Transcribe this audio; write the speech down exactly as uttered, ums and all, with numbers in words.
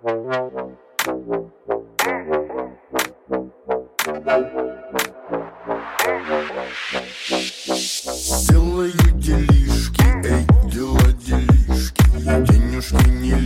Делаю делишки, эй, дела делишки. Я денежки не